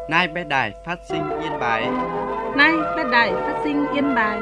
Nay bé đài phát sinh Yên Bái. Nay bé đài phát sinh Yên Bái.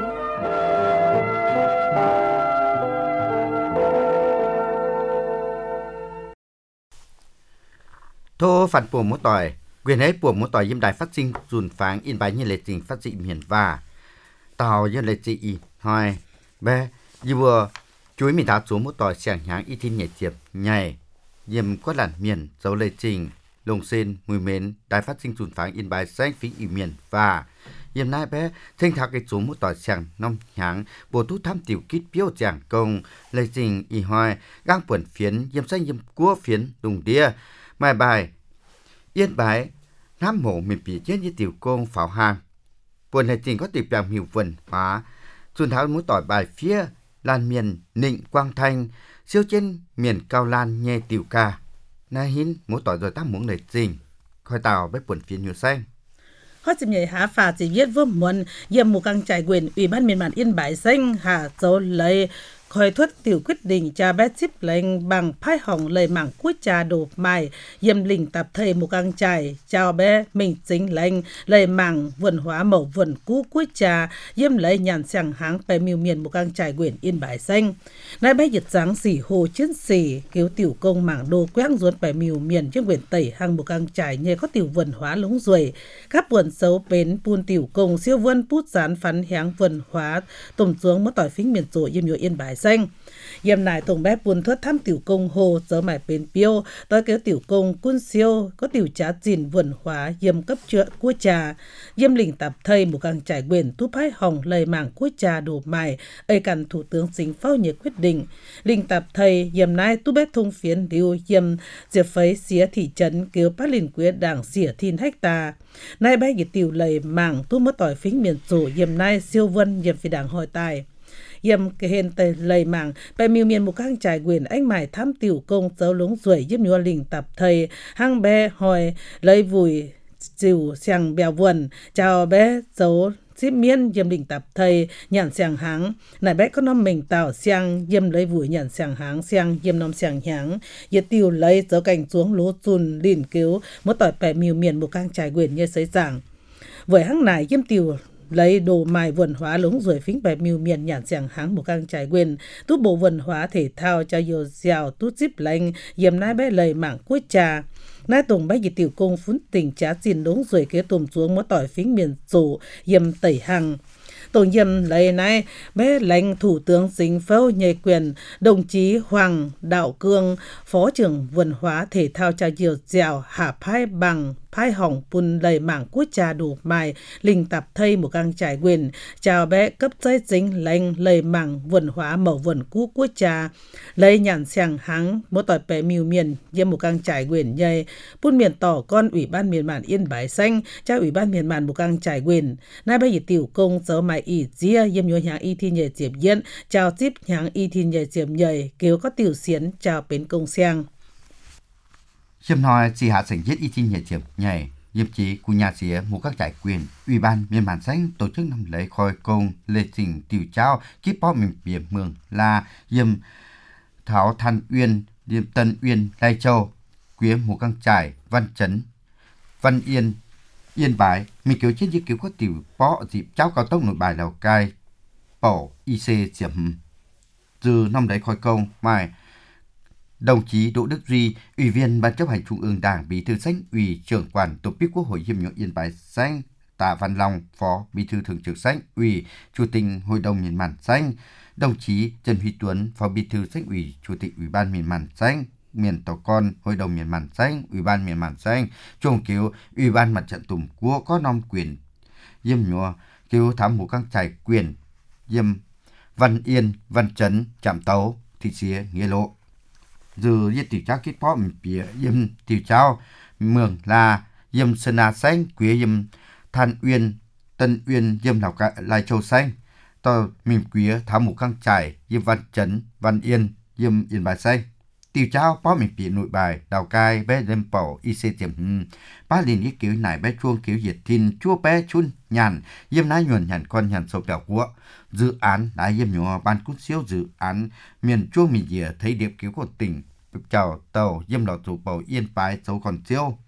Thô phản của mỗi tỏi, quyền ấy của mỗi tỏi yếm đài phát sinh dùn pháng Yên Bái như lệ trình phát dị miền và tàu như lệ dị hỏi bé như vừa chuối mình tháo xuống mỗi tỏi sảng nháng y thiên nhảy chiệp nhảy yếm quát làn miền dấu lệ trình lồng sen mùi mến đài phát sinh dùn pháng Yên Bái xanh phí y miền và yếm nay bé thanh thác cái xuống mỗi tỏi sảng nông nháng bộ thu tham tiểu kít biếu giảng công lệ trình y hỏi gang quần phiến yếm xanh yếm cua phiến đùng đia mai bài Yên Bái Nam Mộ miền Bắc trên như tiểu công pháo hàng buồn hành trình có tiểu bàng hiệu vần hóa xuân tháo mũi tỏi bài phía lan miền Nịnh Quang Thanh siêu trên miền Cao Lan nghe tiểu ca na hin mũi tỏi rồi ta muốn lời trình khoi tàu với buồn phiền nhiều xanh Họ dịp nhảy hạ phà chỉ viết vô muôn yếm một căng trải quyền Ủy ban miền bản Yên Bái xanh hạ dấu lấy khởi thuật tiểu quyết định cha bé chip lệnh bằng phái hỏng lời mảng cuối trà đổ mài yếm lình tập thầy một căng trải chào bé mình chính lệnh lời mảng vườn hóa mẫu vườn cũ cuối trà yếm lấy nhàn sàng háng bè miêu miền một căng trải quyền Yên Bái xanh nay bé giật dáng xỉ hồ chiến sĩ cứu tiểu công mảng đồ quét ruột bè miêu miền trên quyền tẩy hàng một căng trải nhờ có tiểu vườn hóa lúng ruồi các vườn xấu bến buôn tiểu công siêu vườn bút dán phán háng vườn hóa tôm xuống mất tỏi phính miền rộ yếm nhiều Yên Bái xanh yếm nải tổng bé buôn thất thăm tiểu công hồ giờ mải bến piêu tới kéo tiểu công cun siêu có tiểu trá dìn vườn hóa yếm cấp chợ cua trà yếm lình tập thầy một càng trải quyền tu phái hỏng lời mảng cua trà đổ mài ấy cần thủ tướng chính phao nhiệt quyết định lình tập thầy yếm nải tu bé thông phiến điều yếm diệp phấy xía thị trấn kéo phát lình quyết đảng xỉa thiên hecta nay bé cái tiểu lời mảng tu mất tỏi phính miền rộ yếm nải siêu vân yếm phi đảng hỏi tài yếm cái hên tề lầy mảng bè miêu miền một căng trải quyền anh mải thăm tiểu công dấu lúng ruồi yếm nhua lình tập thầy hang bé hỏi lấy vùi chịu sàng bèo vườn chào bé dấu xếp miên yếm lình tập thầy nhàn sàng háng nãy bé có nom mình tạo sàng yếm lấy vùi nhàn sàng háng sàng yếm nom sàng háng yết tiêu lấy dấu cảnh xuống lúa chun lìn cứu một tỏi bè miêu miền một căng trải quyền như sấy giảng với hang này yếm tiêu lấy đồ mài vườn hóa lúng rồi phính bè miêu miền nhàn sàng háng một căng trải quyền tú bộ vườn hóa thể thao cho nhiều dẻo tú zip lành yếm nai bé lời mảng cuối trà nai tùng bé gì tiểu công phun tình trá xin lúng rồi kế tùm xuống một tỏi phính miền rủ yếm tẩy hàng tổng yếm lấy này bé lãnh thủ tướng chính phủ nhảy quyền đồng chí Hoàng Đạo Cương phó trưởng vườn hóa thể thao cho nhiều dẻo hạ phái bằng phái hỏng bùn đầy mảng cuối trà đủ mài linh tập thây một căng trải quyền chào bé cấp giấy dính lệnh lời mảng vườn hóa mẫu vườn cũ cuối trà lấy nhàn sàng háng một tỏi bè miêu miền yếm một căng trải quyền nhây bùn miền tỏ con Ủy ban miền bản Yên Bái xanh trao Ủy ban miền bản một căng trải quyền nay bây giờ tiểu công dấu mài ỉ dĩa yếm nhua nhàng y thi nhảy diệp yên chào tiếp nhàng y thi nhảy diệp nhảy kêu có tiểu xiến chào bến công xiang Chiêm nói chỉ hạ sảnh giết y thiên nhảy chiệp nhảy yếm chí của nhà xía một các trải quyền Ủy ban miền bản xanh tổ chức năm lấy khôi công lệ trình tiểu trao kíp bó miền biển mường là yếm thảo Than Uyên yếm Tân Uyên Lai Châu quế một các trải Văn Chấn Văn Yên Yên Bái mình cứu trên dưới cứu có tiểu bó dịp cháu cao tốc Nội Bài Lào Cai bỏ IC chiếm từ năm đấy khôi công mai đồng chí Đỗ Đức Duy, Ủy viên Ban chấp hành Trung ương Đảng, Bí thư Xanh, Ủy trưởng quản Tổ chức Quốc hội Yếm nhua Yên Bái xanh, Tạ Văn Long, Phó Bí thư Thường trực Xanh, Ủy Chủ tịch Hội đồng miền Màn xanh, đồng chí Trần Huy Tuấn, Phó Bí thư Xanh Ủy, Chủ tịch Ủy ban miền Màn xanh, miền Tàu Con, Hội đồng miền Màn xanh, Ủy ban miền Màn xanh, Trung cứu Ủy ban Mặt trận Tổ quốc có nom quyền Yếm nhua cứu thám một các trải quyền Yếm Văn Yên, Văn Chấn, Trạm Tấu, Thị Xía, Nghĩa Lộ. Dù yết tiểu trao kết phó mình bìa yếm tiểu trao mường là yếm Sơn Na xanh quế yếm Than Uyên Tân Uyên yếm Lào Cai Lai Châu xanh to mình quế tháo một căng trải yếm Văn Chấn Văn Yên yếm Yên Bái xanh tiểu trao phó mình bìa Nội Bài Lào Cai bé đêm bảo IC tiệm ba liền ý cứu nải bé chuông cứu diệt thiên chua bé chun nhàn yếm nái nhuần nhàn con nhàn sâu bèo của dự án đã yếm nhỏ ban cút siêu dự án miền chuông mình dìa thấy điệp cứu của tỉnh chào tàu yếm lọ chủ bầu Yên Bái dấu còn siêu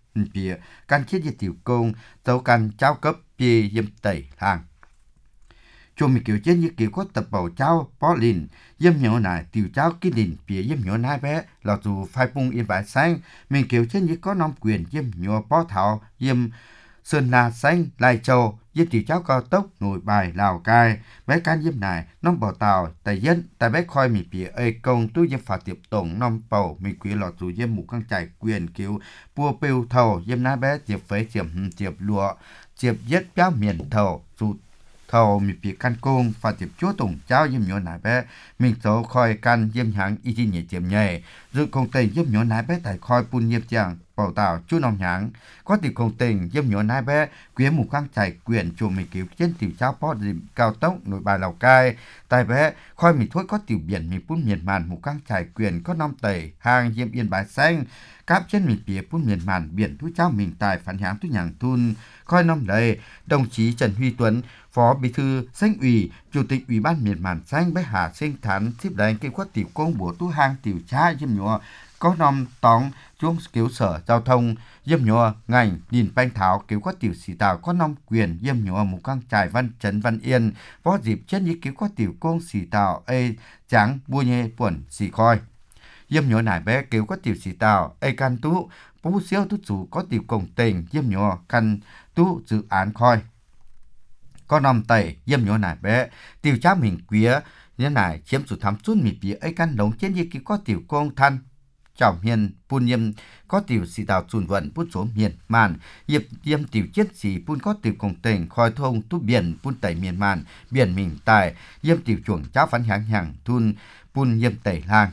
bìa can chết diệt tiểu công dấu can trao cấp bìa yếm tẩy hàng chùm mình kiểu chết như kiểu có tập bầu trao bó lìn yếm nhỏ này tiểu trao cái lìn bìa yếm nhỏ nai bé là dù phai bung yên bãi xanh mình kiểu chết như có nom quyền yếm nhỏ bó thảo yếm Sơn La Xanh, Lai Châu, yếm tiểu trao cao tốc, Nội Bài, Lào Cai, bé can yếm này, nom bò tàu, tại dân, tại bé khoi mì bìa ơi công tu yếm phá tiệp tổng nom bầu, mình quý lọt dù yếm mục căng trải quyền kiểu bùa bêu thầu, yếm nai bé tiệp phế tiệp lụa, tiệp yết béo miền thầu, dù thầu mì bìa can công, phá tiệp chúa tổng trao yếm nhỏ nai bé, mình số khoi can yếm hãng y chi nhẹ tiệp nhẹ, dự công tình yếm nhỏ nai bé tại khoi pun yếm chàng, bầu tàu chú nông nhãn có tiểu công tình yếm nhỏ nai bé quyến mục căng trải quyền chùm mình kiểu trên tiểu trao bó dìm cao tốc Nội Bài Lào Cai tại bé khoi mình thuốc có tiểu biển mình pun miền màn mục căng trải quyền có nom tẩy hàng yếm yên bãi xanh cáp trên mình bìa pun miền màn biển thu trao mình tài phản hãng thu nhàng thun khoi nom đầy đồng chí Trần Huy Tuấn Phó Bí thư Xanh ủy Chủ tịch Ủy ban miền màn xanh bé Hà Sinh Thán tiếp đánh kêu có tiểu công bùa tu hàng tiểu cha yếm nhỏ có nom tóng chuông kiểu sở giao thông yếm nhỏ ngành nhìn banh tháo kiểu có tiểu sĩ tàu có nom quyền yếm nhỏ mục căng trải văn trấn văn yên võ dịp trên như kiểu có tiểu công sĩ tàu ê trắng bua nhê buồn xì khoi yếm nhỏ nải bé kiểu có tiểu sĩ tàu ê can tú bú siêu tú chủ có tiểu công tình yếm nhỏ căn tú dự án khoi có nom tẩy yếm nhỏ nải bé tiểu cha mình quía như này chiếm sự thám chút mì bía ê căn đống trên như kiểu có tiểu công than trọng hiền pun yếm có tiểu sĩ tàu chuẩn vận bút số miền màn yếm tiểu chết sĩ pun có tiểu công tình khoi thông tu biển pun tẩy miền màn biển mình tài yếm tiểu chuồng cháo phán hàng hàng thun pun yếm tẩy lang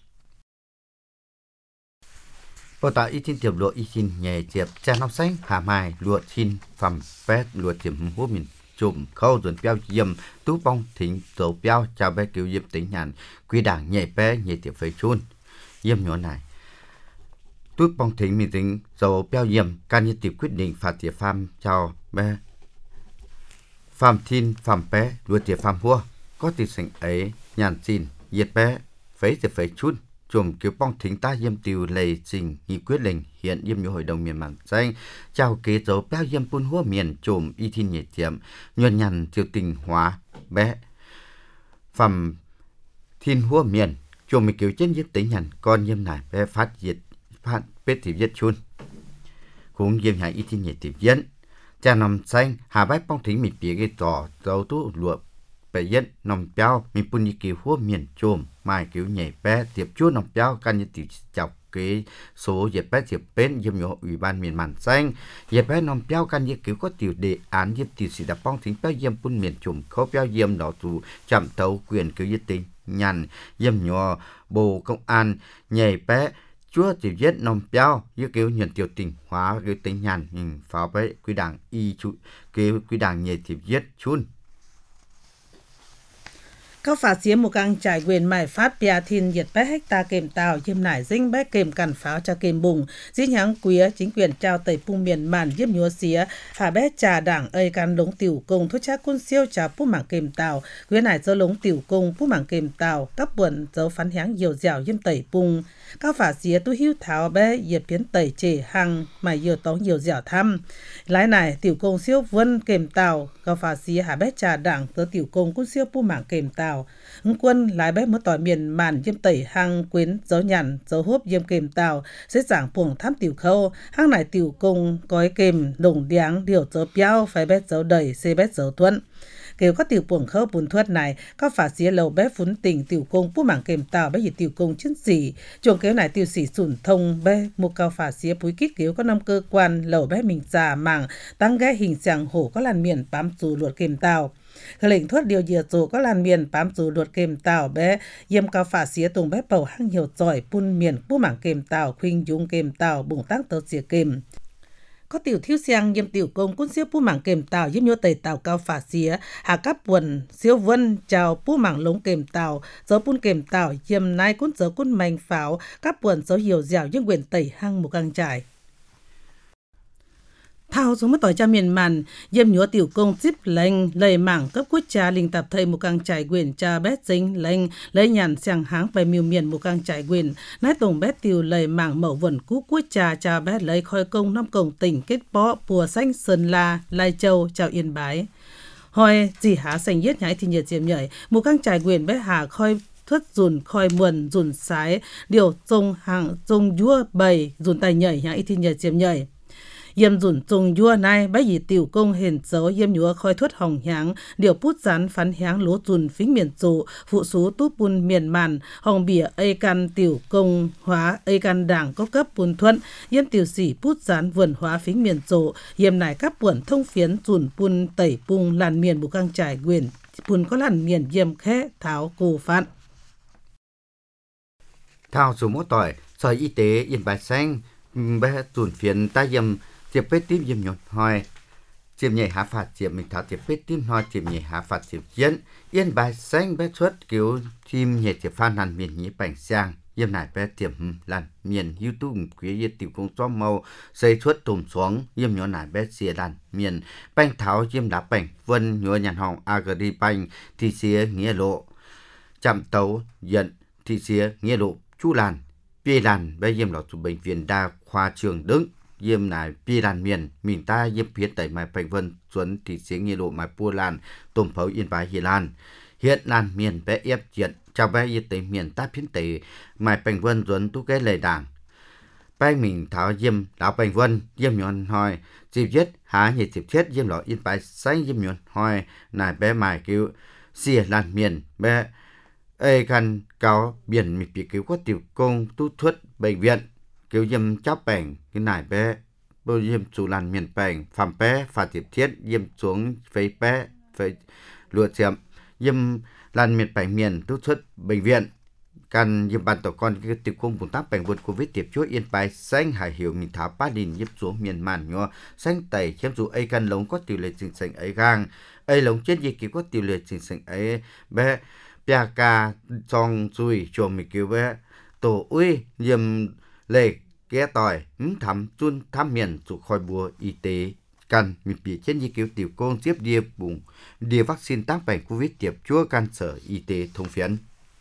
bầu tạo y tin tiệp lụa y tin nhẹ tiệp cha nóc xanh hà mai lụa tin phẩm pet lụa tiệp hú mình chùm khâu dồn béo yếm tú bong thính dầu béo chào bé kiểu yếm tính nhàn quy đảng nhẹ bé nhẹ tiệp phơi chun yếm nhỏ này tút bong thính mình tính dầu béo yếm can như tiệp quyết định phạt tiệp pham chào bé pham tin pham bé lụa tiệp pham hua có tiệp sành ấy nhàn xin yết bé phấy tiệp phấy chun chùm kiểu bong thính ta yếm tiêu lầy trình nghị quyết lệnh hiện yếm nhỏ hội đồng miền màn xanh chào kế dấu béo yếm pun hua miền chùm y thiên nhẹ tiệm nhuận nhằn tiêu tình hóa bé phàm thiên hua miền chùm mình kiểu trên yếm tính nhằn con yếm này bé phát bết thì viết chun cũng yếm hải y thiên nhẹ tiệm diễn cha nằm xanh hà bách bong thính mình bịa cái tỏ dấu tú lụa bé yết nằm béo mình pun như kiểu hua miền chùm mai kiểu nhảy bé tiệp chúa nòng béo căn như tiệp chọc cái số dẹp bé tiệp bên yếm nhỏ ủy ban miền màn xanh dẹp bé nòng béo căn như kiểu có tiểu đề án yếm tiểu sĩ đạp bong thính béo yếm pun miền chùm khó béo yếm đỏ tù chậm tấu quyền kiểu yết tình nhằn yếm nhỏ bồ công an nhảy bé chúa tiểu yết nòng béo như kiểu nhận tiểu tình hóa kiểu tình nhằn pháo bé quy đảng y chú kiểu quy đảng nhảy tiệp yết chun các phá xía một càng trải quyền mải phát bia thiên nhiệt bé hecta kềm tàu yếm nải dinh bé kềm cản pháo cho kềm bùng dĩ nháng quía chính quyền trao tẩy pung miền màn yếm nhúa xía phá bé trà đảng ơi can lống tiểu công thuốc chắc quân siêu trà pú mảng kềm tàu quía nải dấu lống tiểu công pú mảng kềm tàu các buồn dấu phán háng nhiều dẻo yếm tẩy pung các phá xía tu hiu tháo bé yếm biến tẩy chê hăng mày nhiều tóng nhiều dẻo thăm lái này tiểu công siêu vân kềm tàu các phá xía hà bé trà đảng tớ tiểu công quân siêu pú mảng kềm tàu hứng quân lái bé một tỏi miền màn yếm tẩy hang quyến dấu nhằn dấu hốp yếm kềm tàu sẽ giảng puồng thám tiểu khâu hang này tiểu công cói kềm đồng điáng điều dấu béo phải bé dấu đầy xê bé dấu thuận kêu có tiểu puồng khâu bùn thuất này có phá xía lầu bé phún tình tiểu công pú mảng kềm tàu bé gì tiểu công chân xỉ chuồng kéo này tiểu xỉ sủn thông bé một cao phá xía búi kít kéo có 5 cơ quan lầu bé mình già mảng tăng ghé hình sàng hổ có làn miền bám dù luột kềm tàu khởi lệnh thuốc điều dìa dù có làn miền bám dù luột kềm tàu bé yếm cao phá xía tùng bé bầu hang nhiều giỏi pun miền pú mảng kềm tàu khuynh dung kềm tàu bùng tăng tàu xía kềm có tiểu thiếu xiang yếm tiểu công quân siêu pú mảng kềm tàu yếm nhúa tẩy tàu cao phá xía hà cáp buồn siêu vân chào pú mảng lống kềm tàu dấu pun kềm tàu yếm nai cún dấu cún mảnh pháo cáp buồn dấu hiểu dẻo nhưng quyền tẩy hang một càng trải thao xuống mất tỏi cha miền màn yếm nhúa tiểu công tiếp lệnh lời mảng cấp quốc gia linh tập thầy một càng trải quyền cha bé chính lệnh lấy nhàn sang háng về miêu miền một càng trải quyền nái tổng bé tiểu lời mảng mẫu vẩn cú quốc gia cha bé lấy khoi công năm công tỉnh kết bó pùa xanh sơn la lai châu chào yên bái hồi chỉ há sành yết nhái thì nhiệt diệm nhảy một càng trải quyền bé hà khoi thất dùn khoi muồn dùn sái điều trông hàng trông vua bầy dùn tay nhảy nhái thì nhiệt diệm nhảy yếm dùn trùng vua này bái dị tiểu công hiền dấu yếm nhúa khoi thuất hồng háng điều bút rán phán háng lúa dùn phính miền trụ phụ sú túp bùn miền màn hồng bìa ây can tiểu công hóa ây can đảng có cấp bùn thuận yếm tiểu sĩ bút rán vườn hóa phính miền trụ yếm này các buồn thông phiến dùn bùn tẩy bung làn miền bù căng trải quyền bùn có làn miền yếm khẽ tháo cổ phạn thao số mỗi tỏi sở y tế yên bài xanh bé dùn phiến ta yếm chiếc bếp tím yếm nhột hoi chiếc nhảy hạ phạt chiếc mình tháo chiếc bếp tím hoi chiếc nhảy hạ phạt chiếc chiến yên bài xanh bé xuất kiểu chim nhảy chiếc phan hàn miền nhĩ bảnh sang yếm này bé tiệm làn miền YouTube quý yết tiểu công xóa màu xây xuất tùm xuống yếm nhỏ này bé xìa làn miền bảnh tháo yếm đá bảnh vân nhựa nhàn hồng agri bảnh thì xìa nghĩa lộ chạm tấu nhận thì xìa nghĩa lộ chu làn bia làn bé yếm lọ tụ bệnh viện đa khoa trường đứng yếm này bia làn miền ta yếm phía tẩy mai bảnh vân xuân thì xìa nghĩa lộ mai pua làn tùm phấu yên bái hiền làn hiện làn miền bé ép chuyện chào bé y tế miền ta phiến tẩy mai bảnh vân xuân tu cái lời đảng bé mình tháo yếm lão bảnh vân yếm nhọn hoi dịp giết há nhiệt dịp chết yếm lọ yên bái xanh yếm nhọn hoi này bé mai cứu xìa làn miền bé ê căn cáo biển mịt bị cứu có tiểu công tu thuất bệnh viện cứu yếm chắp bảnh cái này bé bô yếm chủ làn miền bảnh phạm bé phạt dịp thiết yếm xuống phế bé phế lụa chiếm yếm làn miền bảnh miền tu thuất bệnh viện căn yếm bàn tổ con cái tiểu công bùn tắc bảnh vượt covid tiệp chúa yên bài xanh hải hiểu mình tháo ba đình yếm xuống miền màn nhọ xanh tẩy chiếm dù ê căn lống có tiểu lệ trình sành ấy gang ê lống chết gì cứu có tiểu lệ trình sành ấy bé bia ca trong chui cho mình kêu bé tổ uy yếm lệ ké tỏi thắm chun thắm miền chủ khỏi bùa y tế căn mình bị trên như kêu tiểu công tiếp địa bùng địa vaccine tác bệnh covid tiệp chúa can sở y tế thông phiến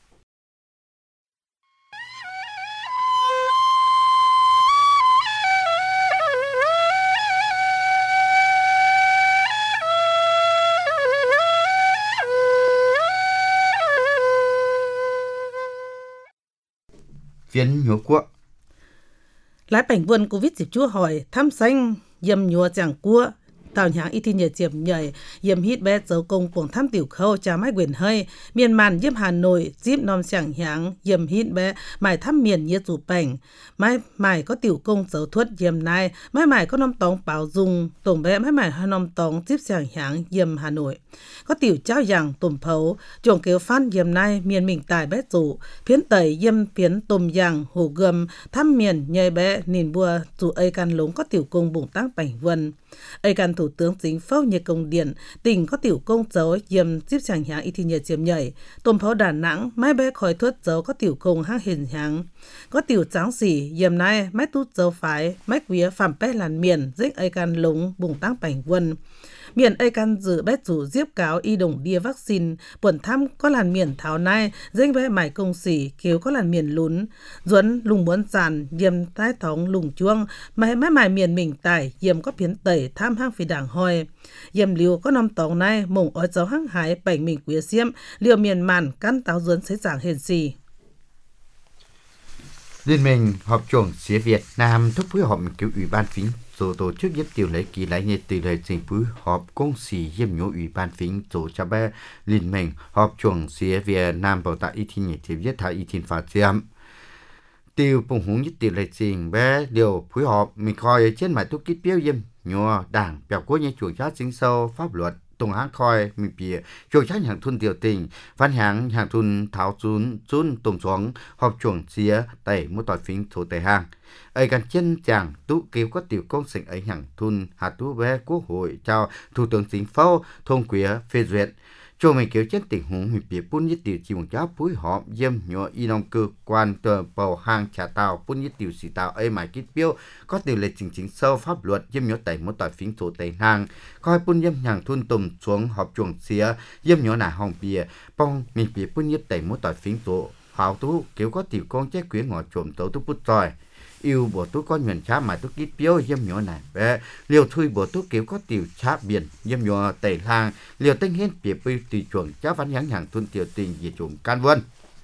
phiến nhúa quốc lái bảnh vườn covid dịp chúa hỏi thăm xanh yếm nhúa chẳng cua tàu nháng y thi nhờ chiếm nhảy yếm hít bé dấu công cuồng thăm tiểu khâu cha mái quyền hơi miền màn yếm Hà Nội díp nom chẳng nháng yếm hít bé mải thăm miền nhiệt chủ bảnh mải có tiểu công dấu thuất yếm nai mải có nom tòng bảo dùng tổng bé mải nom tòng díp chẳng nháng yếm Hà Nội có tiểu trao giảng tùm phấu chuồng kéo phan yếm nai miền mình tài bé chủ phiến tẩy yếm phiến tùm giảng hồ gầm thăm miền nhảy bé nìn bùa chủ ây can lống có tiểu công bùng tác bảnh vân ây can thủ tướng chính phủ nhiệt công điện tỉnh có tiểu công dấu yếm díp chẳng nháng y thi nhiệt chiếm nhảy tùm phấu Đà Nẵng mái bé khỏi thuất dấu có tiểu công hang hiền nháng có tiểu tráng xỉ yếm nai mái tút dấu phái mái quía phạm bé làn miền dích ây can lống bùng tác bảnh vân miền ây can dự bé chủ diếp cáo y đồng đia vaccine buồn thăm có làn miền tháo nai dinh bé mải công xỉ kéo có làn miền lún duẫn lùng muốn giàn yếm tai thóng lùng chuông mải miền mình tải yếm có phiến tẩy tham hang phi đảng hoi yếm liều có năm tòng nai mộng ói giáo hăng hải bảnh mình quía xiêm liều miền màn căn táo duẫn xây giảng hền xì Liên minh họp chuồng xía Việt Nam thúc phối hợp cứu ủy ban phính rồi tổ chức giúp tiểu lấy kỳ lại như tỷ lệ chính phối họp công sĩ giúp nhổ ủy ban phính tổ cho bé liên minh họp chuồng xía Việt Nam bảo tại y thiên nhật thì viết thảo y thiên phá chiếm tiêu bùng húng nhất tỷ lệ trình bé điều phối hợp mình coi trên máy thuốc kít biếu dâm nhổ đảng biểu cố như chuồng chát chính sâu pháp luật tùng hãng coi mình bìa chuồng chát hàng thun tiểu tình văn hàng thun tháo chun tùng xuống họp chuồng xía tẩy một tỏi phính thủ tẩy hàng ấy gần chân chàng tú kêu có tiểu công sinh ấy hàng thun hạt tú bé quốc hội chào thủ tướng chính phủ thông quía phê duyệt cho mình kiểu chết tình huống mình bị bún nhất tiểu chỉ một giáo phối hợp dêm nhỏ y nông cơ quan tờ bầu hàng trả tàu bún nhất tiểu xì tàu ấy mãi kít biếu có tỷ lệ chính sâu pháp luật dêm nhỏ tẩy một tỏi phím số tẩy hàng coi bún dêm hàng thun tùm xuống họp chuồng xía dêm nhỏ nà hồng bìa bông mình bị bún nhất tẩy một tỏi phím số hào tú kiểu có tiểu con chết quyến ngõ trộm tấu tú bút rồi yêu bộ tú có nhuận chá mà tú kít biếu dêm nhỏ này bé liều thui bộ tú kiểu có tiểu chá biển dêm nhỏ tẩy hàng liều tinh hiến biệt bưu tùy chuồng chá văn nhãn hàng thun tiểu tình về chuồng can vân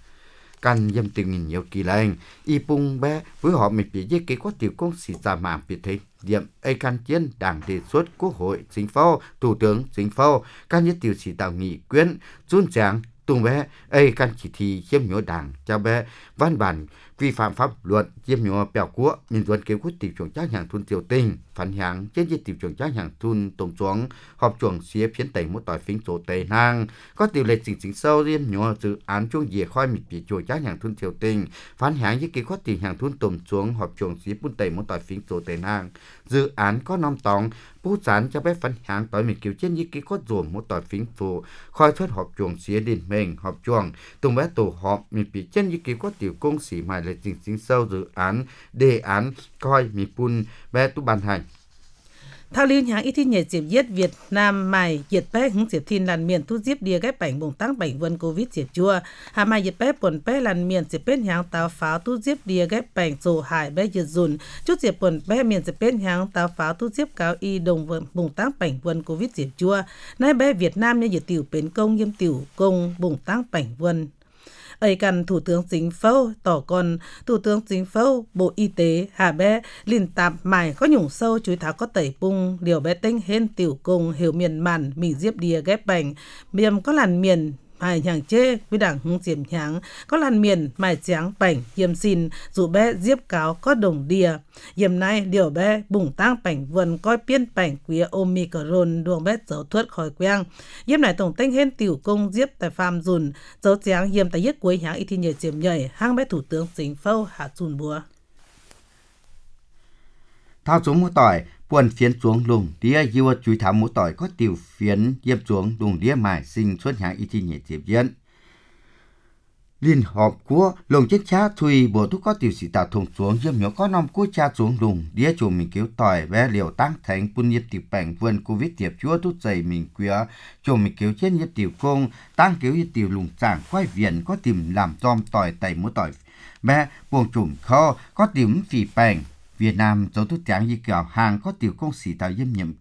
can dêm tình nghìn nhiều kỳ lành y bung bé với họ mình bị dây kế có tiểu công sĩ giả mạng biệt thế điểm ai can chiến đảng đề xuất quốc hội chính phủ thủ tướng chính phủ can nhất tiểu sĩ tạo nghị quyến run tráng tung bé ai can chỉ thị chiếm nhỏ đảng cho bé văn bản vi phạm pháp luật chiếm nhỏ bèo của民主kế quyết tiểu chuồng trác hàng thun tiểu tình phản hàng trên dây tiểu chuồng trác hàng thun tổng xuống họp chuồng xía phiến tẩy một tỏi phím số tây năng có tiểu lệ chính sâu riêng nhỏ dự án chuồng dìa khoi mịt bị chuồng trác hàng thun tiểu tình phản hàng với kế quyết tiểu hàng thun tổng xuống họp chuồng xía phun tẩy một tỏi phím số tây năng dự án có năm tòng bút sản cho bé phản hàng tỏi mình kiểu trên như kế quyết ruộng một tỏi phím số khoi thuyết họp chuồng xía đình mình họp chuồng tung bé tổ họp mình bị trên như kế quyết tiểu công sĩ mài lệ chính sâu dự án đề án coi mi pun bé tu ban hành thao liên hàng ít nhẹ diệp yết Việt Nam mày diệt bé hứng diệp thiên làn miền tu diệp đia ghép bệnh bùng tăng bệnh vân covid diệp chua hà mày diệp bé bồn bé làn miền diệp bên hàng tàu pháo tu diệp đia ghép bệnh sổ hải bé diệp dùn chút diệp bồn bé miền diệp bên hàng tàu pháo tu diệp cao y đồng vân bùng tăng bệnh vân covid diệp chua nay bé Việt Nam như diệp tiểu bến công nghiêm tiểu công bùng tăng bệnh vân ấy cần Thủ tướng Chính phủ tỏ còn Thủ tướng Chính phủ Bộ Y tế hà bé liên tạp mải có nhủng sâu chuối tháo có tẩy bung điều bé tinh hên tiểu cùng hiểu miền màn mình diếp đìa ghép bành miền có làn miền mài nhàng chê với đảng hung diệm nháng có làn miền mài tráng bảnh yếm xin dù bé diếp cáo có đồng đìa yếm nay điều bé bùng tăng bảnh vườn coi piên bảnh quý Omicron đường bé dấu thuất khỏi quang yếm này tổng tinh hên tiểu công diếp tại farm dùn dấu tráng yếm tại yết cuối háng y thi nhảy diệm nhảy hang bé Thủ tướng Chính phủ hạ dùn búa thao xuống một tỏi buồn phiến xuống lùng đĩa yêu chuối tháo một tỏi có tiểu phiến yếm xuống lùng đĩa mài sinh xuất hàng y thi nhảy diệm diễn liên họp của lồng chết cha thui bộ thuốc có tiểu sĩ tạo thùng xuống yếm nhỏ có năm của cha xuống lùng đĩa chủ mình kéo tỏi bé liều tăng thành phun nhiệt tiểu bệnh vườn covid tiệp chúa tút dày mình quía chủ mình kéo trên nhiệt tiểu công tăng kéo nhiệt tiểu lùng chẳng quay viện có tìm làm dom tỏi tẩy một tỏi bé buồng trùm kho có tìm phỉ bệnh Việt Nam dấu thuốc tráng như kiểu hàng có tiểu công sĩ tạo yếm nhiệm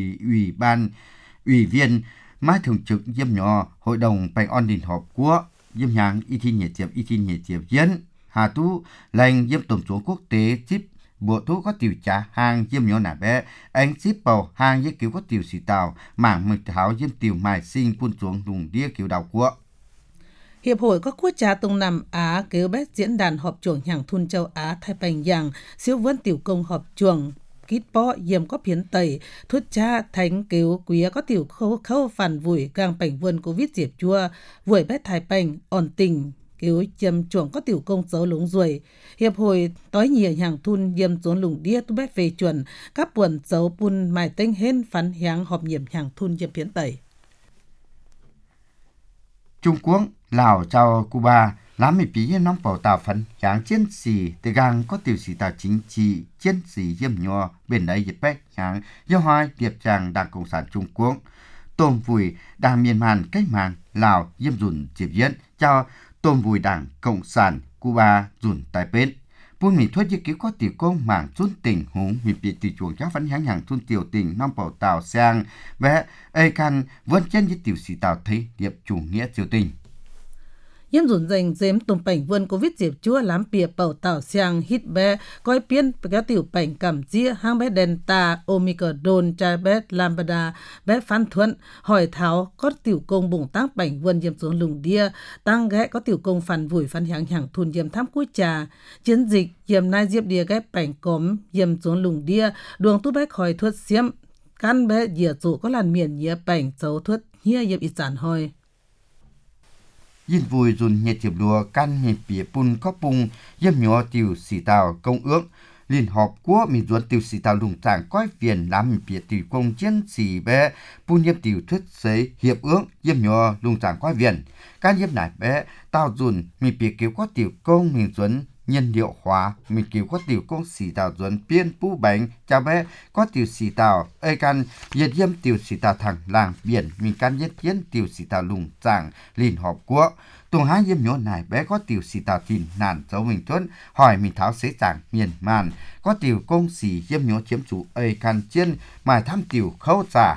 ủy viên mai thường trực yếm nhỏ hội đồng bệnh on đình họp của yếm nhang y thi nhẹ tiệp diễn hà tú lành yếm tổng số quốc tế ship bộ thuốc có tiểu trả hàng yếm nhỏ nả bé anh ship bầu hàng với kiểu có tiểu sĩ tàu mảng mực tháo yếm tiểu mài sinh phun xuống đùng đĩa kiểu đào của Hiệp hội các quốc gia Đông Nam Á kéo bé diễn đàn họp chuồng hàng thun châu Á Thái Bình Dương siêu vân tiểu công họp chuồng kít bó yếm có phiến tẩy thuyết cha thánh kéo quý có tiểu khâu phản vùi gang bệnh vườn covid diệp chua vùi bé Thái Bình ổn tình kéo châm chuồng có tiểu công dấu lúng ruồi hiệp hội tối nhiều hàng thun yếm rốn lùng đĩa tu bé về chuẩn các buồn dấu bùn mài tinh hên phán hàng họp nhiệm hàng thun yếm phiến tẩy Trung Quốc Lào chào Cuba làm mấy bí nóng bảo tạo phấn hàng chiến sĩ từ gang có tiểu sĩ tạo chính trị chiến sĩ yếm nhỏ bên đấy dịp bách hàng do hai điệp tràng Đảng Cộng sản Trung Quốc tôm vùi Đảng miền Màn cách mạng Lào yếm dùn dịp diễn cho tôm vùi Đảng Cộng sản Cuba dùn tại bên buôn mỹ thuết như cứu có tiểu công mảng xuân tình hùng mỹ bị tiểu chuồng cháu phấn hàng xuân tiểu tình nóng bảo tạo sang và ai can vẫn chân như tiểu sĩ tạo thấy điệp chủ nghĩa tiểu tình yếm dùn dành dếm tùm bệnh vườn covid diệp chua lám bìa bảo tạo sang hít bé coi piên kéo tiểu bệnh cảm dĩa hang bé Delta Omicron trai bé Lambda bé phán thuận hỏi tháo có tiểu công bùng tác bệnh vườn yếm xuống lùng đia tăng ghé có tiểu công phản vùi phản hàng thun yếm thám cuối trà chiến dịch yếm nai diệp đia ghép bệnh cốm yếm xuống lùng đia đường tu bé khỏi thuất xiêm căn bé dìa dụ có làn miền nhía bệnh dấu thuất nhía yếm ít giản hồi yên vui dùn nhiệt chiệp lùa căn nhiệt bìa pun có pung yếm nhỏ tiểu sĩ tàu công ước Liên Hợp Quốc mình duẩn tiểu sĩ tàu lùng tràng coi phiền làm mình biệt tiểu công chiến sĩ bé bu nhiêm tiểu thuyết giấy hiệp ước yếm nhỏ lùng tràng coi viện các yếm nải bé tàu dùn mình biệt kiểu có tiểu công mình duẩn nhân liệu hóa mình kiểu có tiểu công sĩ tàu duẩn biên pu bánh chào bé có tiểu sĩ tàu ơi can yết yếm tiểu sĩ tàu thẳng làng biển mình can yết yếm tiểu sĩ tàu lùng tràng Liên Hợp Quốc Tùng hai yếm nhỏ này bé có tiểu sĩ tàu tin nàn dấu mình tuấn hỏi mình tháo xế chẳng miền màn có tiểu công sĩ yếm nhỏ chiếm chủ ơi can chiên mài thăm tiểu khâu giả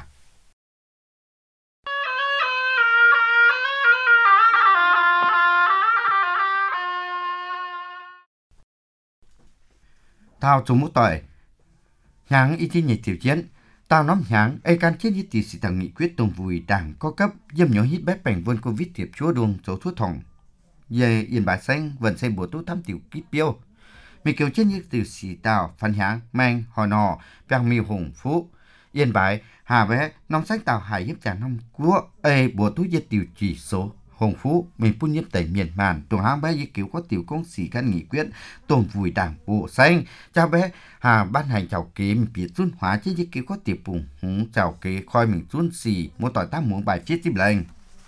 tao chúng một tội nháng ý chí nhảy tiểu chiến tao nắm nháng ai can chiến như tỷ sĩ tàu nghị quyết tùng vùi đảng có cấp yếm nhỏ hít bé bảnh vươn covid tiệp chúa đuông dấu thuốc thòng về yên bài xanh vẫn xây bộ tú thăm tiểu kít biêu mình kiểu chiến như tiểu sĩ tàu phản nháng mang hò nò bèng miêu hùng phú yên bài hà bé nông sách tàu hải hiếp trả năm của bộ tú diệt tiểu chỉ số Hồng Phú, mình phun nhiếp tẩy miền màn, tuồng hang bé như kiểu có tiểu công sĩ căn nghị quyết, tồn vùi đảng bộ xanh, chào bé, hà ban hành chào kế mình biết run hóa chứ như kiểu có tiểu bùng húng chào kế khoi mình run xì, một tỏi tác muốn bài chết tiếp lệnh.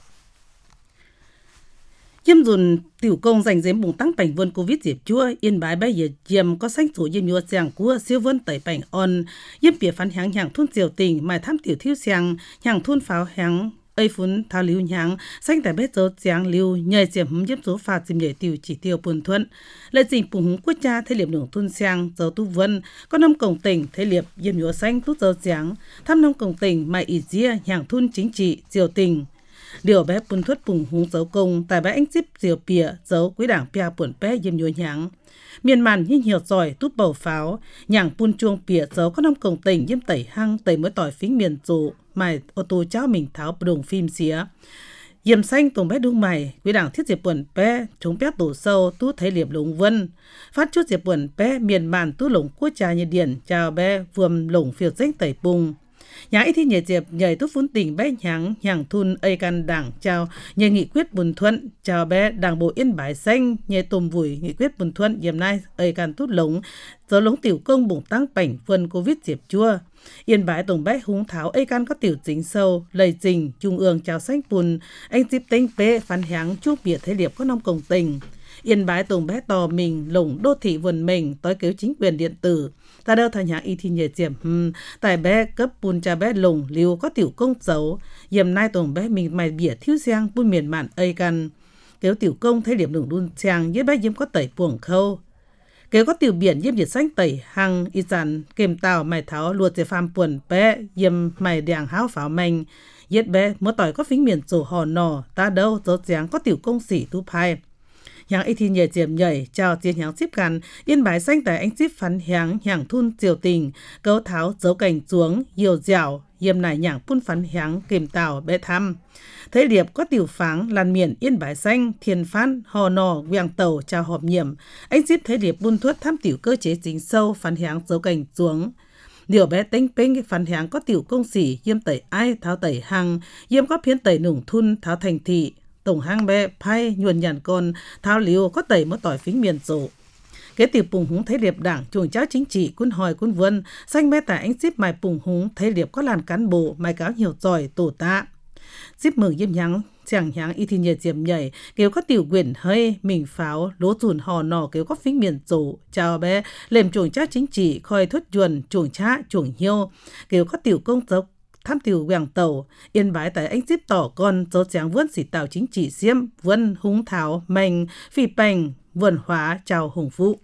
Yếm dùn tiểu công dành dếm bùng tăng bảnh vươn Covid dịp chua, yên bái bây giờ yếm có sanh thủ yếm nhua giang của siêu vươn tẩy bảnh on, yếm bìa phán hàng hàng thun diều tình, mài tham tiểu thiêu giang, hàng thun pháo hàng, ây phun thao liu nhang xanh tại bếp dấu giang liu nhảy diệm húm yếm số phạt dìm nhảy tiểu chỉ tiêu buồn thuận lệ dình bùng húng quốc gia thế liệp đường thun giang dấu tu vân có nông cổng tỉnh thế liệp yếm nhúa xanh tút dấu giang thăm nông cổng tỉnh mài ỉ dĩa hàng thun chính trị diều tình điều bé buồn thuất bùng húng dấu công tại bé anh díp diều pìa dấu quý đảng pia buồn bé yếm nhúa nhang miền màn như nhiều giỏi tút bầu pháo nhàng pun chuông pìa dấu có nông cổng tỉnh yếm tẩy hăng tẩy mới tỏi phính miền trụ mày ô tô cháu mình tháo đồng phim xía yếm xanh tùng bé đung mày quý đảng thiết diệp buồn bé chúng bé tủ sâu tú thấy liệp lũng vân phát chút diệp buồn bé miền màn tú lũng quốc trà như điển chào bé vuông lũng phiêu danh tẩy bùng nhà ít thì nhảy diệp nhảy tú phun tình bé nhàng thun ây can đảng chào nhảy nghị quyết buồn thuận chào bé đảng bộ yên bái xanh nhảy tùm vùi nghị quyết buồn thuận yếm nay ây can tút lũng giờ lũng tiểu công bùng tăng bảnh vân covid diệp chua yên bái tổng bé húng tháo ây can có tiểu chính sâu lầy trình trung ương chào xanh bùn anh tiếp tinh pê phán háng chuốc biệt thế liệp có nông công tình yên bái tổng bé tò mình lồng đô thị vườn mình tối cứu chính quyền điện tử ta đâu thành nhà y thi nhẹ diệm tại bé cấp bùn cha bé lồng liu có tiểu công dấu yểm nay tổng bé mình mày bỉa thiếu giang bùn miền mạn ây can kéo tiểu công thế liệp đường đun trang với bé yếm có tẩy buồng khâu kế có tiểu biển yếm nhiệt xanh tẩy hăng y dàn kèm tàu mày tháo luột chế phàm buồn bé yếm mày đèng háo pháo manh yết bé mua tỏi có phính miền sổ hò nò ta đâu dấu giáng có tiểu công sĩ tu phai hàng y thi nhảy diệm nhảy chào tiền hàng shipกันyên bái xanh tại anh ship phán hàng thun diều tình cấu tháo dấu cảnh xuống nhiều dẻo yếm này nhàng phun phán hàng kèm tàu bé thăm thế điệp có tiểu pháng làn miền yên bái xanh thiên phán hò nò viang tàu chào họp nhiệm anh ship thế điệp buôn thuất tham tiểu cơ chế chính sâu phán hàng dấu cảnh xuống điều bé tính pinh phán hàng có tiểu công sĩ yếm tẩy ai tháo tẩy hăng yếm có phiến tẩy nủng thun tháo thành thị tổng hang bé phay nhuần nhàn con tháo liu có tẩy mất tỏi phính miền sổ kế tiểu bùng húng thấy liệp đảng chuồng cháu chính trị quân hòi quân vân xanh bé tại anh ship mài bùng húng thấy liệp có làn cán bộ mài cáo nhiều giỏi tổ tạ ship mừng yếm nhắng chẳng nháng y thi nhiệt diệm nhảy kêu có tiểu quyền hơi mình pháo lố dùn hò nò kêu có phính miền sổ chào bé lềm chuồng cháu chính trị khoi thốt chuồn chuồng chá chuồng hiêu kêu có tiểu công dốc tham tiểu quảng tàu yên bái tại anh ship tỏ con dấu tráng vươn xỉ tàu chính trị xiêm vân húng tháo manh phi bành vườn hóa chào hùng phụ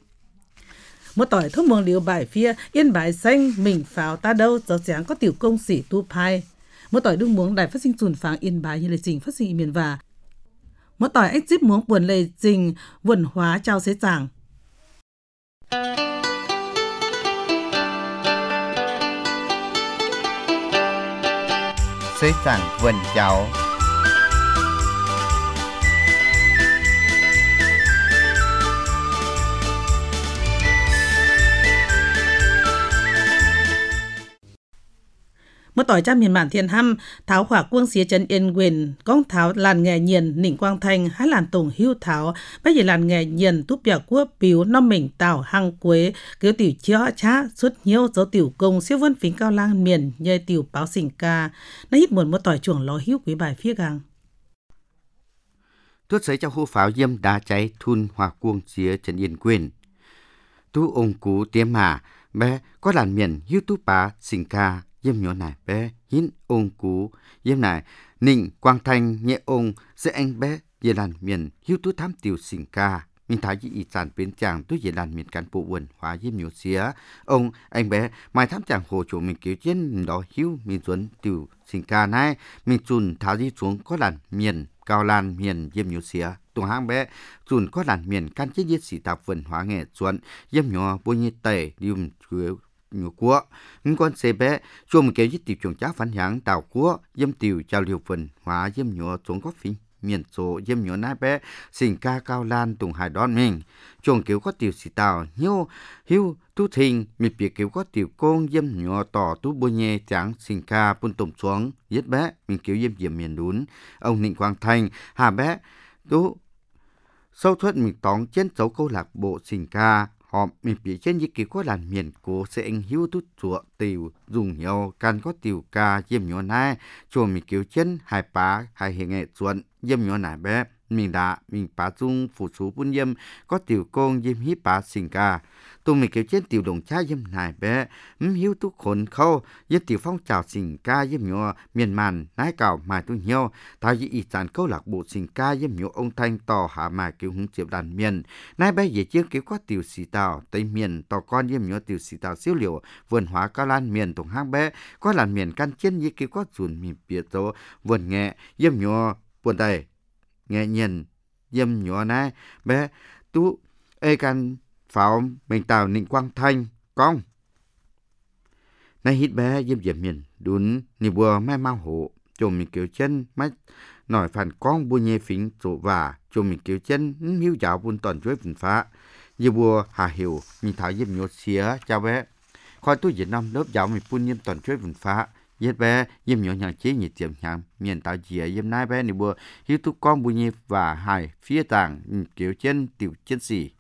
một tỏi thuốc mường liều bài phía yên bái xanh mình pháo ta đâu dấu tráng có tiểu công sĩ tu phai một tỏi đương muống đài phát sinh dùn pháng yên bái như lệ trình phát sinh miền và một tỏi anh ship muống buồn lệ trình vườn hóa chào xế giảng xế giảng vườn cháu Một tỏi cha miền mạn thiên hăm tháo hỏa quân xía chân yên quyền công tháo làn nghề nhiền nịnh quang thanh hái làn tùng hưu tháo bây giờ làn nghề nhiền túp bèo cua biếu năm mình tảo hăng quế kiểu tiểu chó chá xuất nhiêu dấu tiểu công siêu vân phính cao lang miền nhơi tiểu báo sinh ca nó hít một tỏi chuồng lò hữu quý bài phía gang tuốt sấy cho hô pháo diêm đá cháy thun hỏa quân xía chân yên quyền tu ông cú tiêm mà bé có làn miền hữu tú bá sinh ca diêm nhỏ này bé hín ông cú diêm này nịnh quang thanh nhẹ ông sẽ anh bé về làn miền hữu tú thám tiểu sinh ca mình thấy ý sản biến chàng tôi về làn miền cán bộ quần hóa diêm nhỏ xía ông anh bé mai thám chàng hồ chủ mình cứu chiến đó hữu mình chuẩn tiểu sinh ca này mình chun tháo đi xuống có làn miền cao lan miền diêm nhỏ xía tung hang bé chun có làn miền can chế giết sĩ tạp vần hóa nghệ chuẩn diêm nhỏ bôi như tẩy đium nhiều quốc những con xe bé cho một cái tiểu trường giá phản hãng tàu quốc diêm tiểu trao liều phần hóa diêm nhỏ xuống có phí miền số diêm nhỏ nai bé sinh ca cao lan tùng hải đón mình chuồng kiểu có tiểu sĩ tàu hiu hiu tu thình mình bị kiểu có tiểu công diêm nhỏ tỏ tu bôi nhẹ trắng sinh ca bun tùng xuống giết bé mình kiểu diêm diêm miền đún ông Ninh Quang Thanh hà bé tu sâu thuất mình tóm trên dấu câu lạc bộ sinh ca họ mình bị trên những kiểu có làn miền của sẽ anh hiếu tút chuột tiểu dùng nhau can có tiểu ca diêm nhỏ này cho mình kiểu trên hai bá hai hệ nghệ chuẩn diêm nhỏ này bé mình đã mình bá dung phụ số bún diêm có tiểu công diêm hiếp bá sinh ca tụi mình kiểu trên tiểu đồng cha diêm này bé hiếu tút khốn khâu diêm tiểu phong trào sinh ca diêm nhỏ miền màn nái cào mài tu nhau thay vì ý sản câu lạc bộ sinh ca diêm nhỏ ông Thanh tỏ hạ mài kiểu hứng triệu đàn miền nái bé về chiếc kiểu có tiểu sĩ tàu tây miền tỏ con diêm nhỏ tiểu sĩ tàu siêu liều vườn hóa cao lan miền tổng hang bé có làn miền căn trên như kiểu có dùn miền biệt số vườn nghệ diêm nhỏ buồn đầy nghệ nhiên diêm nhỏ này bé tú ê căn pháo mình tàu Ninh Quang Thanh con nay hít bé diêm diệm miền đún nì bùa mai mau hộ chồng mình kiểu chân mắt nổi phản con bùa nhẹ phính chỗ và chồng mình kiểu chân hiếu giáo buôn toàn chuối vườn phá diêm bùa hà hiểu mình thảo diêm nhỏ xía chào bé khỏi tôi Việt Nam lớp giáo mình buôn diêm toàn chuối vườn phá giết bé diêm nhỏ nhàng chế nhiệt tiệm nhàng miền tạo dìa diêm nai bé nì bùa hiếu tu con bùa nhẹ và hài phía tàng kiểu chân tiểu chân xỉ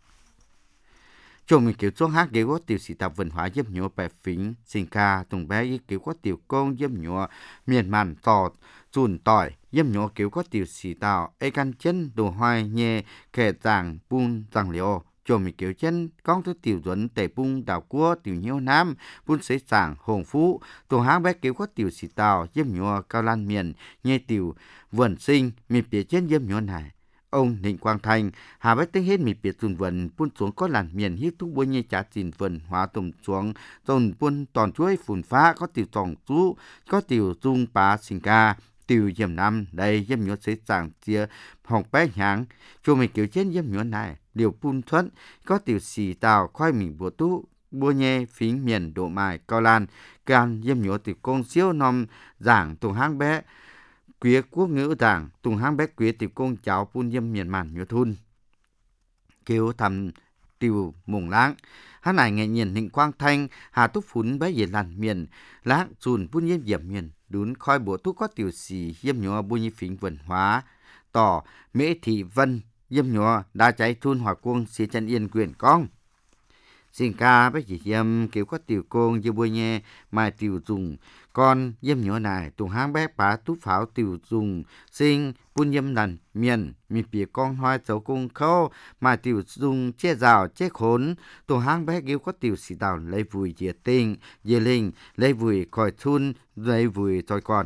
chồng mình kiểu xuống hát kiểu có tiểu sĩ tập文hóa diêm nhỏ bè phính sinh ca tùng bé kiểu có tiểu công diêm nhỏ miền màn tọt chùn tỏi diêm nhỏ kiểu có tiểu sĩ tạo ê căn chân đồ hoài nhẹ kẻ giảng bún giảng liều chồng mình kiểu chân con thứ tiểu duẩn tẩy bung đảo cua tiểu nhiêu nam bún sấy sảng hồng phú tùng hát bé kiểu có tiểu sĩ tạo diêm nhỏ cao lan miền nhẹ tiểu vườn sinh mình phía trên diêm nhỏ này ông Ninh Quang Thanh hà bách tính hết mì biệt dùn vần buôn xuống có làn miền hít thuốc bôi như trả tiền vần hóa tùng xuống tồn buôn toàn chuối phun phá có tiểu tổng chú có tiểu dung bá sinh ca tiểu diêm năm đây diêm nhỏ sẽ sảng chia hồng bé nháng cho mình kiểu trên diêm nhỏ này điều buôn thuận có tiểu xì tàu khoai mình bùa tú bua nhẹ phính miền độ mài cao lan can diêm nhỏ tiểu công siêu nom giảng tùng hang bé quế quốc ngữ đảng tùng hang bé quế tiểu công cháu buôn diêm miền màn nhớ thun kêu thầm tiểu mùng lãng hắn này nghệ nhiên Ninh Quang Thanh hà túc phún bé về làn miền lãng chùn buôn diêm diệm miền đún khoi bổ túc có tiểu xì diêm nhỏ buôn như phính vần hóa tỏ mễ thị vân diêm nhỏ đa cháy thun hòa quân xí chân yên quyền con sinh ca bé chỉ diêm kiểu có tiểu công diêm bôi nhẹ mai tiểu dùng con diêm nhỏ này tùng hang bé bá túc pháo tiểu dùng sinh buôn diêm lần miền mi bìa con hoài dấu cung khâu mai tiểu dùng che rào che khốn tùng hang bé kiểu có tiểu sĩ tàu lấy vùi dìa tinh dìa linh lấy vùi còi thun lấy vùi thôi con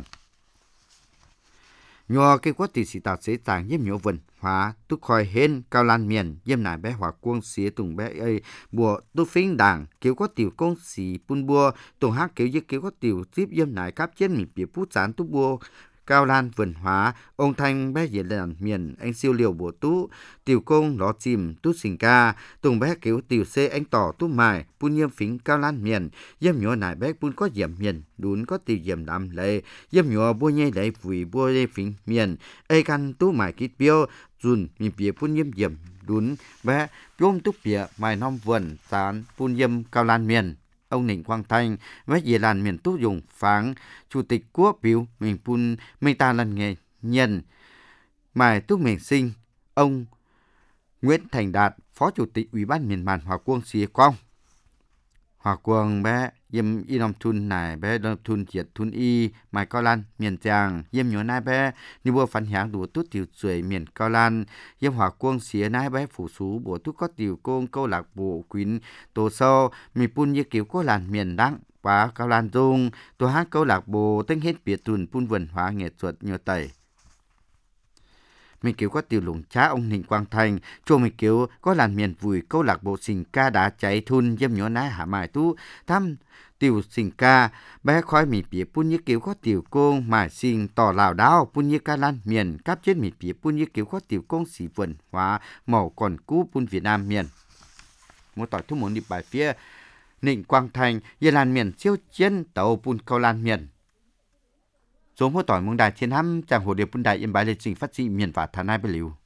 nhờ cái quá tiểu sĩ tàu sẽ tàng diêm nhỏ vần hóa túc khỏi hên cao lan miền diêm nải bé hòa quân xía tùng bé ơi bùa tu phính đảng kiểu có tiểu công xì bún bùa tùng hát kiểu như kiểu có tiểu tiếp diêm nải cáp trên mình bị phút chán tu bùa cao lan vườn hóa ông Thanh bé về làn miền anh siêu liều bùa tú tiểu công ló chìm tú sinh ca tùng bé kiểu tiểu xê anh tỏ tú mài bún diêm phính cao lan miền diêm nhỏ nải bé bún có diệm miền đún có tiểu diệm đam lệ diêm nhỏ bùa nhây lấy vùi bùa nhây phính miền ê căn tú mài kít biêu dùn mình bìa phun diêm đún bé yôm túc bìa mài nom vườn tán phun diêm cao lan miền ông Ninh Quang Thanh với Dì Lan miền Tú Dùng phán Chủ tịch Quốc biểu miền Pun Mê Ta Lần Nghề Nhân Mài Tú Miền Sinh, ông Nguyễn Thành Đạt, Phó Chủ tịch Ủy ban miền Màn Hòa Quân Xìa Quang. Hòa Quân bé yếm y nông thun này bé nông thun diệt thun y mài cao lan miền Tràng yếm nhớ nai bé như bùa phản hạng đủ tút tiểu sưởi miền cao lan yếm Hòa Quân xía nai bé phủ sú bùa tút có tiểu công câu lạc bộ quyến tổ sâu mi pun như kiểu có làn miền đắng và cao lan dung tổ hát câu lạc bộ tính hết biệt tuần pun vườn hóa nghệ thuật nhiều tẩy. Mình kiểu có tiểu lùng cha ông Ninh Quang Thành, chùa mình kiểu có làn miền vùi câu lạc bộ sinh ca đã cháy thun dâm nhỏ ná hạ mài tú thăm tiểu sinh ca bé khói mì bía pun như kiểu có tiểu công mài sinh tỏ lào đao pun như ca lan miền cáp chết mì bía pun như kiểu có tiểu công sĩ vườn hóa màu còn cú pun Việt Nam miền. Một tỏi thu muốn đi bài phía Ninh Quang Thành về làn miền siêu chiến tàu pun câu lan miền. Số một tỏi mông đài thiên hăm chàng hồ điệp bún đài yên bái lên trình phát trị miền và thà nai bê liu.